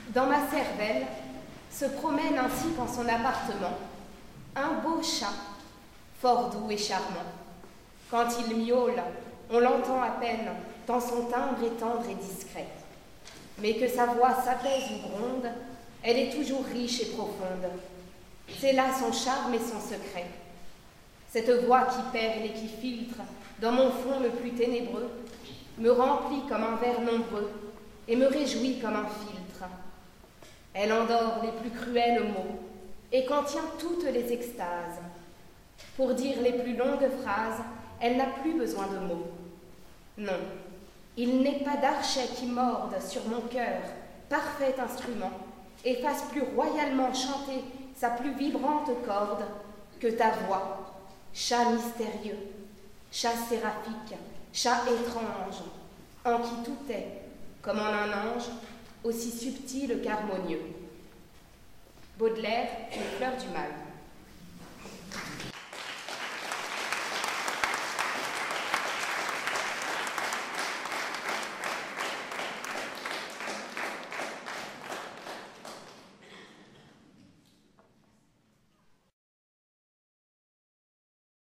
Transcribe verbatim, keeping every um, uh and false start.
Dans ma cervelle se promène ainsi qu'en son appartement un beau chat, fort doux et charmant. Quand il miaule, on l'entend à peine, tant son timbre est tendre et discret. Mais que sa voix s'apaise ou gronde, elle est toujours riche et profonde. C'est là son charme et son secret. Cette voix qui perle et qui filtre dans mon fond le plus ténébreux me remplit comme un verre nombreux et me réjouit comme un filtre. Elle endort les plus cruels mots et contient toutes les extases. Pour dire les plus longues phrases, elle n'a plus besoin de mots. Non, il n'est pas d'archet qui morde sur mon cœur, parfait instrument, et fasse plus royalement chanter sa plus vibrante corde que ta voix, chat mystérieux, chat séraphique, chat étrange, en qui tout est, comme en un ange, aussi subtil qu'harmonieux. Baudelaire, Les Fleurs du Mal.